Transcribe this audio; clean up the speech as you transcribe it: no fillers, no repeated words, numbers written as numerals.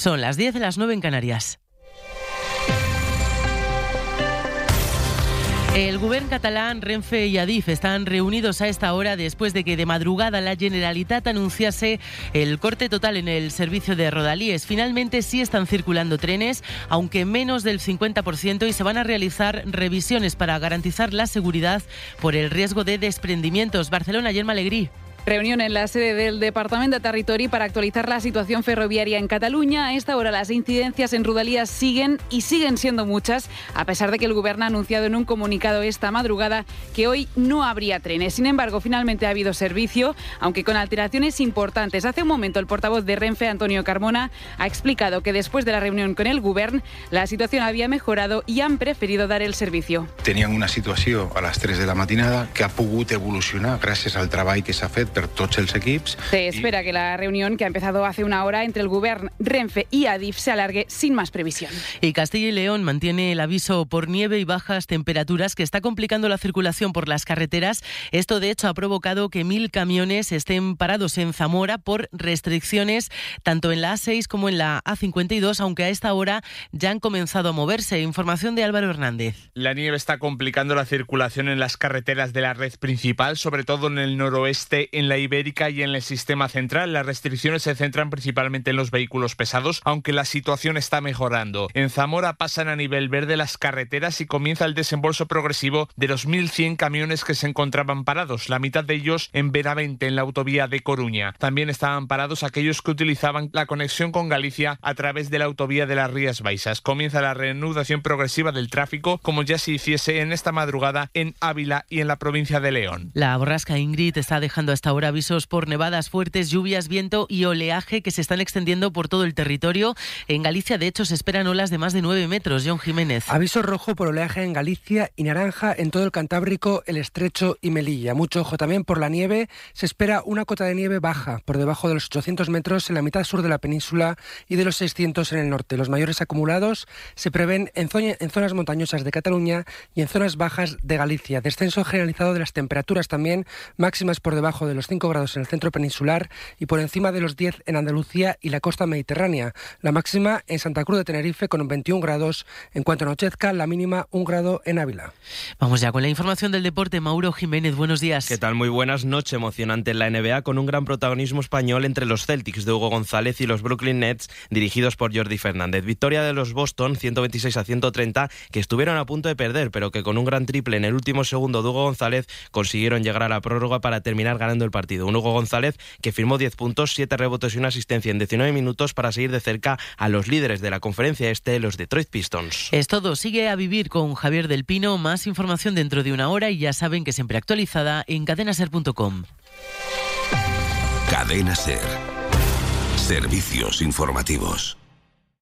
Son las 10, las 9 en Canarias. El Govern catalán, Renfe y Adif están reunidos a esta hora después de que de madrugada la Generalitat anunciase el corte total en el servicio de Rodalies. Finalmente sí están circulando trenes, aunque menos del 50%, y se van a realizar revisiones para garantizar la seguridad por el riesgo de desprendimientos. Barcelona, Gemma Alegrí. Reunión en la sede del Departamento de Territori para actualizar la situación ferroviaria en Cataluña. A esta hora las incidencias en Rodalies siguen siendo muchas, a pesar de que el Gobierno ha anunciado en un comunicado esta madrugada que hoy no habría trenes. Sin embargo, finalmente ha habido servicio, aunque con alteraciones importantes. Hace un momento el portavoz de Renfe, Antonio Carmona, ha explicado que después de la reunión con el Gobierno la situación había mejorado y han preferido dar el servicio. Tenían una situació a les 3 de la matinada que ha pogut evolucionar gràcies al treball que s'ha fet per tots els equips. Se espera que la reunión, que ha empezado hace una hora entre el Govern, Renfe y Adif, se alargue sin más previsión. Y Castilla y León mantiene el aviso por nieve y bajas temperaturas que está complicando la circulación por las carreteras. Esto, de hecho, ha provocado que 1.000 camiones estén parados en Zamora por restricciones tanto en la A6 como en la A52, aunque a esta hora ya han comenzado a moverse. Información de Álvaro Hernández. La nieve está complicando la circulación en las carreteras de la red principal, sobre todo en el noroeste, en la Ibérica y en el sistema central. Las restricciones se centran principalmente en los vehículos pesados, aunque la situación está mejorando. En Zamora pasan a nivel verde las carreteras y comienza el desembolso progresivo de los 1.100 camiones que se encontraban parados, la mitad de ellos en Benavente, en la autovía de Coruña. También estaban parados aquellos que utilizaban la conexión con Galicia a través de la autovía de las Rías Baixas. Comienza la reanudación progresiva del tráfico, como ya se hiciese en esta madrugada en Ávila y en la provincia de León. La borrasca Ingrid está dejando hasta ahora avisos por nevadas fuertes, lluvias, viento y oleaje que se están extendiendo por todo el territorio. En Galicia, de hecho, se esperan olas de más de 9 metros. John Jiménez. Aviso rojo por oleaje en Galicia y naranja en todo el Cantábrico, el Estrecho y Melilla. Mucho ojo también por la nieve. Se espera una cota de nieve baja, por debajo de los 800 metros en la mitad sur de la península y de los 600 en el norte. Los mayores acumulados se prevén en zonas montañosas de Cataluña y en zonas bajas de Galicia. Descenso generalizado de las temperaturas también, máximas por debajo de los 5 grados en el centro peninsular y por encima de los 10 en Andalucía y la costa mediterránea. La máxima en Santa Cruz de Tenerife con 21 grados. En cuanto anochezca, la mínima 1 grado en Ávila. Vamos ya con la información del deporte. Mauro Jiménez, buenos días. ¿Qué tal? Muy buenas. Noche emocionante en la NBA con un gran protagonismo español entre los Celtics de Hugo González y los Brooklyn Nets dirigidos por Jordi Fernández. Victoria de los Boston 126-130 que estuvieron a punto de perder, pero que con un gran triple en el último segundo de Hugo González consiguieron llegar a la prórroga para terminar ganando el partido. Un Hugo González que firmó 10 puntos, 7 rebotes y una asistencia en 19 minutos para seguir de cerca a los líderes de la conferencia este, los Detroit Pistons. Es todo. Sigue a vivir con Javier del Pino. Más información dentro de una hora y ya saben que siempre actualizada en cadenaser.com. Cadena Ser. Servicios informativos.